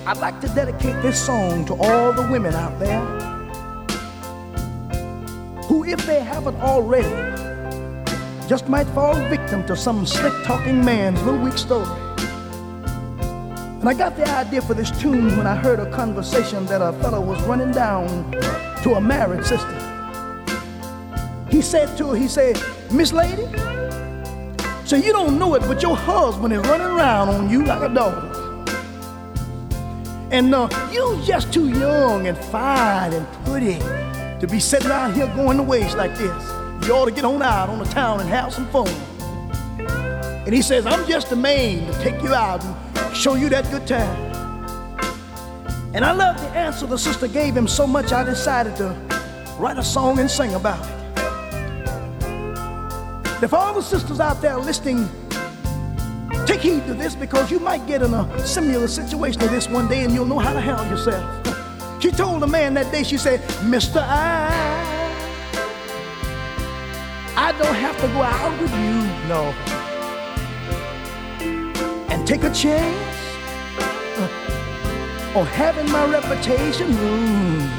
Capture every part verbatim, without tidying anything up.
I'd like to dedicate this song to all the women out there who, if they haven't already, just might fall victim to some slick-talking man's little weak story. And I got the idea for this tune when I heard a conversation that a fellow was running down to a married sister. He said to her, he said, "Miss Lady, so you don't know it, but your husband is running around on you like a dog. And uh, you just too young and fine and pretty to be sitting around here going to waste like this. You ought to get on out on the town and have some fun." And he says, "I'm just the man to take you out and show you that good time." And I love the answer the sister gave him so much, I decided to write a song and sing about it. If all the sisters out there listening, take heed to this, because you might get in a similar situation to this one day and you'll know how to handle yourself. She told the man that day, she said, "Mister, I, I don't have to go out with you, no, and take a chance on having my reputation ruined,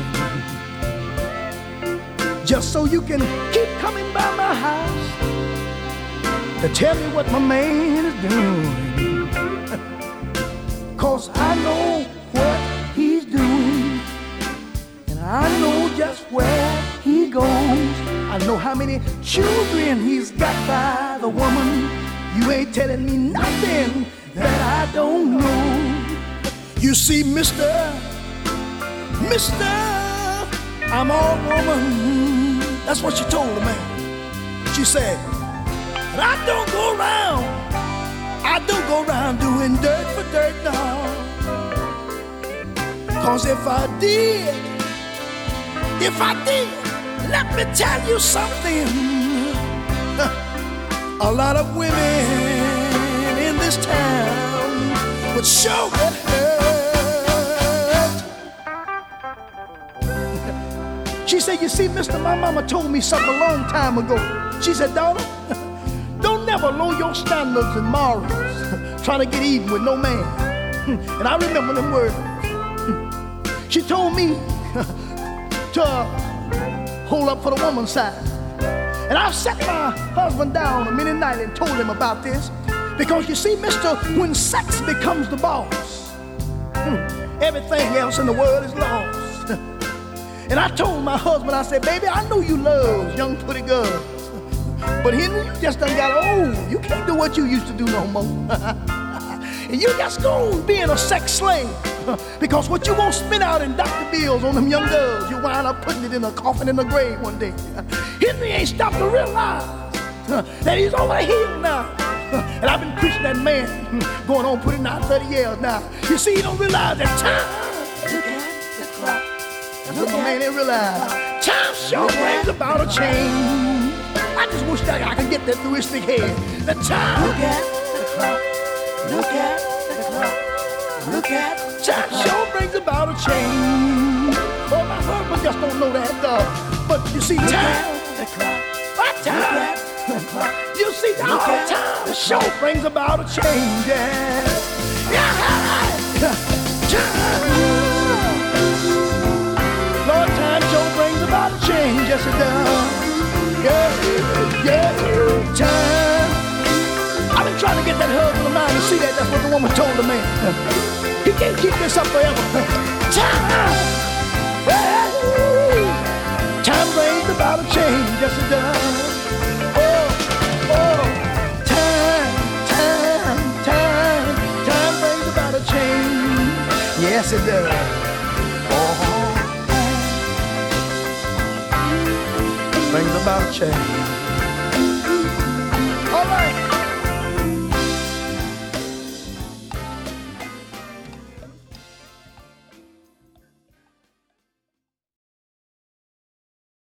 just so you can keep coming by my house to tell me what my man is doing. 'Cause I know what he's doing, and I know just where he goes. I know how many children he's got by the woman. You ain't telling me nothing that I don't know. You see, mister, mister, I'm all woman." That's what she told the man. She said, "And I don't go around, I don't go around doing dirt for dirt, no. 'Cause if I did, if I did, let me tell you something. A lot of women in this town would sure get hurt." She said, "You see, mister, my mama told me something a long time ago. She said, daughter, don't never lower your standards and morals trying to get even with no man." And I remember them words. She told me to hold up for the woman's side. And I sat my husband down a minute night and told him about this. Because you see, mister, when sex becomes the boss, everything else in the world is lost. And I told my husband, I said, "Baby, I know you love young pretty girls, but Henry, you just done got old. You can't do what you used to do no more. And you just go being a sex slave. Because what you won't spend out in doctor bills on them young girls, you wind up putting it in a coffin in the grave one day." Henry ain't stopped to realize that he's over the hill now. And I've been preaching that man going on putting out thirty years now. You see, he don't realize that time. Look at the clock. That's what my man didn't realize. Time sure brings about a change. I just wish that I could get that through his thick head. The time. Look at the clock. Look at the clock. Look at time sure brings about a change. Oh, my husband just don't know that, though. But you see, time. The clock. What time? The clock. You see, all time sure brings about a change. Yeah. Yeah. Time. Lord, time sure brings about a change. Yes, it does. Yeah, yeah, time. I've been trying to get that husband of mine to see that. That's what the woman told the man. He can't keep this up forever. Time. Time brings about a change. Yes, it does. Oh, oh. Time, time, time. Time brings about a change. Yes, it does. Oh. Brings about change.